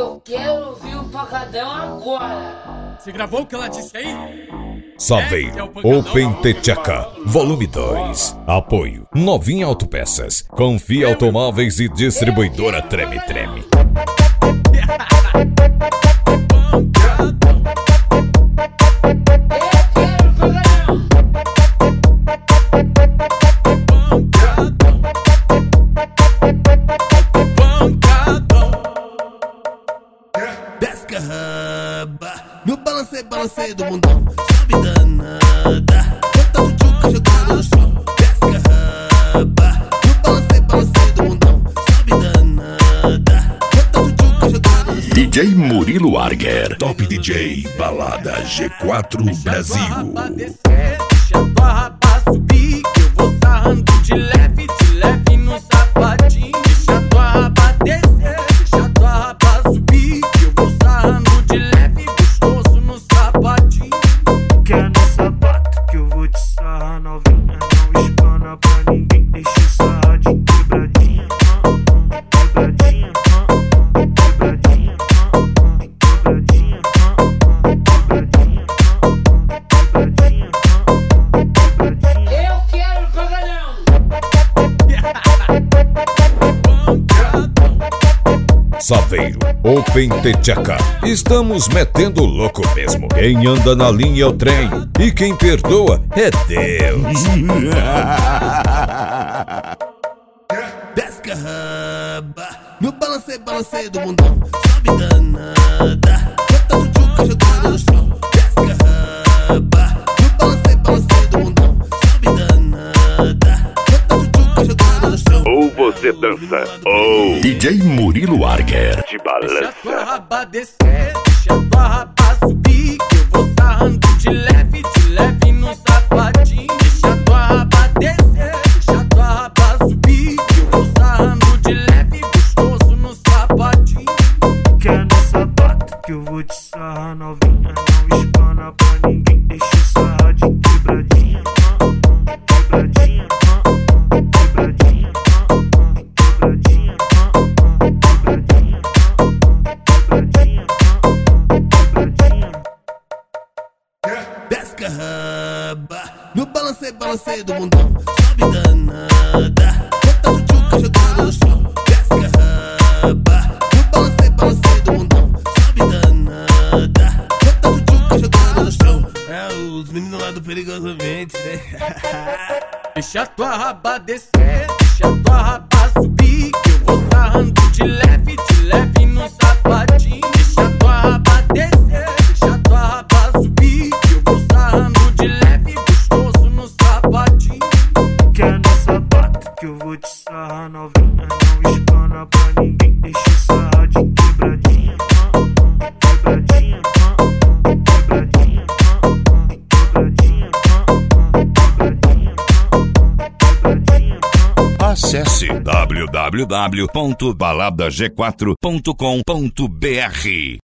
Eu quero ouvir o Pancadão agora. Você gravou o que ela disse aí? Saveiro, Open Tcheca, volume 2. Apoio, Novinha Autopeças, Confia Automóveis e Distribuidora Treme Treme. Desce raba, no balancei do mundão. Sobe danada, bota o tchuca jogando no chão. Desce raba, no balancei do mundão. Sobe danada, bota o tchuca jogando no chão. DJ Murilo Arger, Top DJ Balada G4 Brasil. Deixa tua raba subir, que eu vou sarrando de leve no sapatinho. Deixa tua raba descer, deixa tua raba subir, que eu vou sarrando de leve, gostoso no sapatinho. Quer no sapato que eu vou te sarrar novinha. Não espana pra ninguém, deixa eu sarrar de quebradinha. Quebradinha, quebradinha, quebradinha, quebradinha, quebradinha, quebradinha. Eu quero Pancadão. Saveiro, Open Tcheca, estamos metendo louco mesmo. Quem anda na linha é o trem, e quem perdoa é Deus. Desce raba, no balancei do mundão. Sobe danada, bota o tchuca jogando no chão. Desce raba, no balancei do mundão. Sobe danada, bota o tchuca jogando no chão. Ou você dança, ou DJ Murilo Arger de Deixa tua balança. raba descer, deixa tua raba subir, que eu vou sarrando de leve no sapatinho. Deixa tua raba descer, deixa tua raba subir, que eu vou sarrando de leve, gostoso no sapatinho. Quer no sapato que eu vou te sarrar novinha. Não espana pra ninguém, deixa eu sarrar de quebradinha. Quebradinha, quebradinha, quebradinha, quebradinha, quebradinha, quebradinha. Desce raba, no balancei do mundão. Sobe danada, bota o tchuca jogando no chão. Desce raba, no balancei do mundão. Sobe danada, bota o tchuca jogando no chão. É os meninos lá do Perigosamente, né? Deixa tua raba descer, deixa tua raba subir, que eu vou sarrando de leve no sapatinho. Deixa tua raba descer, deixa tua raba subir, que eu vou sarrando de leve, gostoso no sapatinho. Quer no sapato que eu vou te sarrar novinha. Não espana pra ninguém, deixa eu sarrar de quebradinha. Quebradinha, quebradinha, quebradinha, quebradinha, quebradinha. Acesse www.baladag4.com.br